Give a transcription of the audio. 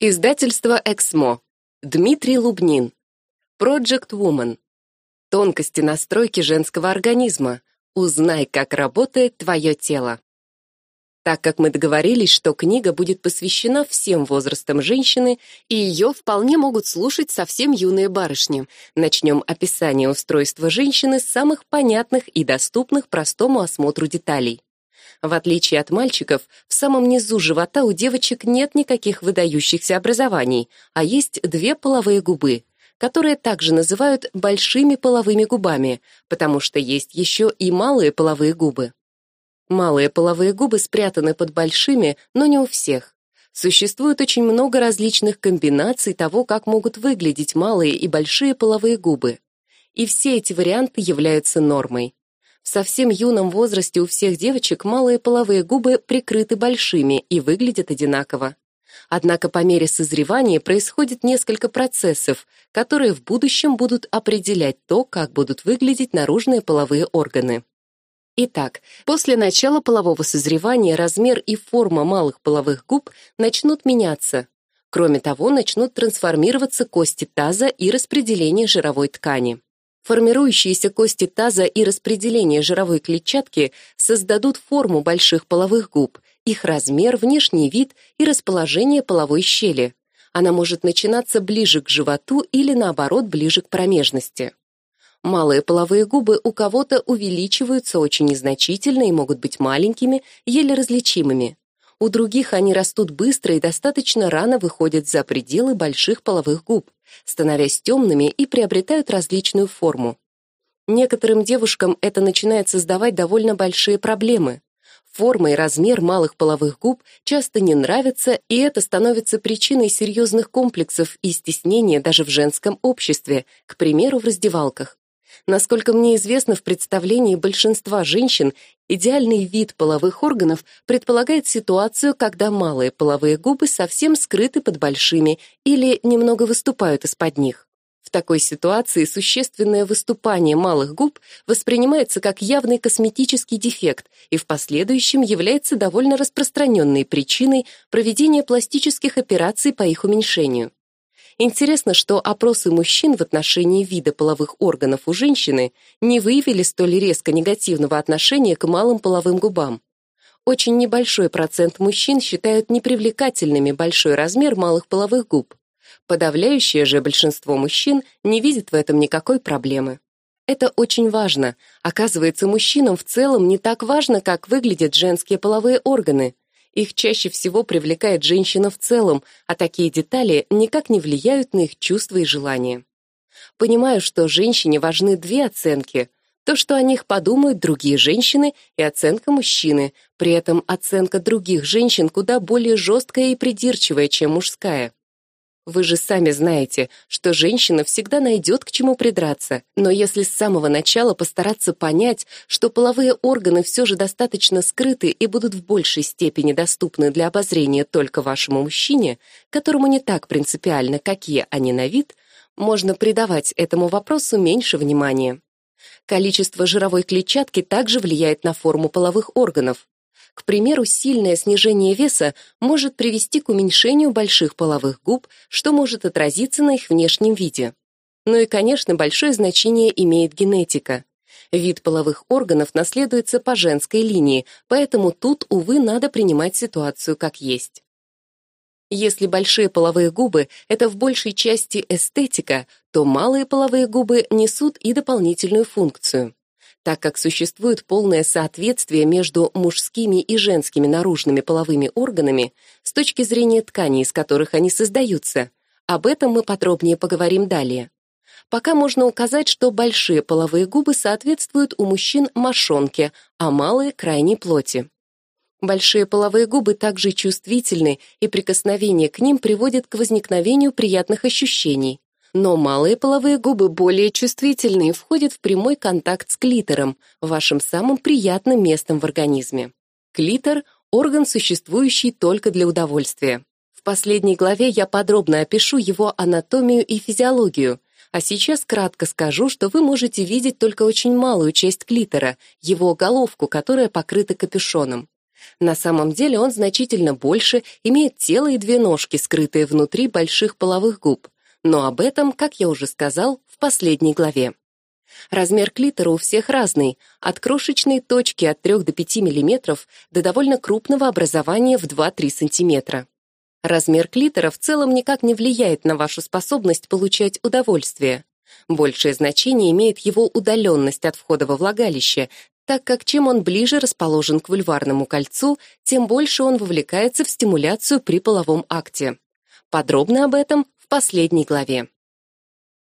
Издательство «Эксмо». Дмитрий Лубнин. Project Woman. Тонкости настройки женского организма. Узнай, как работает твое тело. Так как мы договорились, что книга будет посвящена всем возрастам женщины, и ее вполне могут слушать совсем юные барышни, начнем описание устройства женщины с самых понятных и доступных простому осмотру деталей. В отличие от мальчиков, в самом низу живота у девочек нет никаких выдающихся образований, а есть две половые губы, которые также называют большими половыми губами, потому что есть еще и малые половые губы. Малые половые губы спрятаны под большими, но не у всех. Существует очень много различных комбинаций того, как могут выглядеть малые и большие половые губы. И все эти варианты являются нормой. В совсем юном возрасте у всех девочек малые половые губы прикрыты большими и выглядят одинаково. Однако по мере созревания происходит несколько процессов, которые в будущем будут определять то, как будут выглядеть наружные половые органы. Итак, после начала полового созревания размер и форма малых половых губ начнут меняться. Кроме того, начнут трансформироваться кости таза и распределение жировой ткани. Формирующиеся кости таза и распределение жировой клетчатки создадут форму больших половых губ, их размер, внешний вид и расположение половой щели. Она может начинаться ближе к животу или, наоборот, ближе к промежности. Малые половые губы у кого-то увеличиваются очень незначительно и могут быть маленькими, еле различимыми. У других они растут быстро и достаточно рано выходят за пределы больших половых губ, становясь темными и приобретают различную форму. Некоторым девушкам это начинает создавать довольно большие проблемы. Форма и размер малых половых губ часто не нравятся, и это становится причиной серьезных комплексов и стеснения даже в женском обществе, к примеру, в раздевалках. Насколько мне известно, в представлении большинства женщин идеальный вид половых органов предполагает ситуацию, когда малые половые губы совсем скрыты под большими или немного выступают из-под них. В такой ситуации существенное выступание малых губ воспринимается как явный косметический дефект и в последующем является довольно распространенной причиной проведения пластических операций по их уменьшению. Интересно, что опросы мужчин в отношении вида половых органов у женщины не выявили столь резко негативного отношения к малым половым губам. Очень небольшой процент мужчин считают непривлекательными большой размер малых половых губ. Подавляющее же большинство мужчин не видит в этом никакой проблемы. Это очень важно. Оказывается, мужчинам в целом не так важно, как выглядят женские половые органы. Их чаще всего привлекает женщина в целом, а такие детали никак не влияют на их чувства и желания. Понимаю, что женщине важны две оценки: то, что о них подумают другие женщины, и оценка мужчины. При этом оценка других женщин куда более жесткая и придирчивая, чем мужская. Вы же сами знаете, что женщина всегда найдет к чему придраться, но если с самого начала постараться понять, что половые органы все же достаточно скрыты и будут в большей степени доступны для обозрения только вашему мужчине, которому не так принципиально, какие они на вид, можно придавать этому вопросу меньше внимания. Количество жировой клетчатки также влияет на форму половых органов. К примеру, сильное снижение веса может привести к уменьшению больших половых губ, что может отразиться на их внешнем виде. Ну и, конечно, большое значение имеет генетика. Вид половых органов наследуется по женской линии, поэтому тут, увы, надо принимать ситуацию как есть. Если большие половые губы — это в большей части эстетика, то малые половые губы несут и дополнительную функцию. Так как существует полное соответствие между мужскими и женскими наружными половыми органами с точки зрения тканей, из которых они создаются, об этом мы подробнее поговорим далее. Пока можно указать, что большие половые губы соответствуют у мужчин мошонке, а малые — крайней плоти. Большие половые губы также чувствительны, и прикосновение к ним приводит к возникновению приятных ощущений. Но малые половые губы более чувствительны и входят в прямой контакт с клитором, вашим самым приятным местом в организме. Клитор — орган, существующий только для удовольствия. В последней главе я подробно опишу его анатомию и физиологию, а сейчас кратко скажу, что вы можете видеть только очень малую часть клитора, его головку, которая покрыта капюшоном. На самом деле он значительно больше, имеет тело и две ножки, скрытые внутри больших половых губ. Но об этом, как я уже сказал, в последней главе. Размер клитора у всех разный, от крошечной точки от 3 до 5 мм до довольно крупного образования в 2-3 см. Размер клитора в целом никак не влияет на вашу способность получать удовольствие. Большее значение имеет его удаленность от входа во влагалище, так как чем он ближе расположен к вульварному кольцу, тем больше он вовлекается в стимуляцию при половом акте. Подробно об этом в последней главе.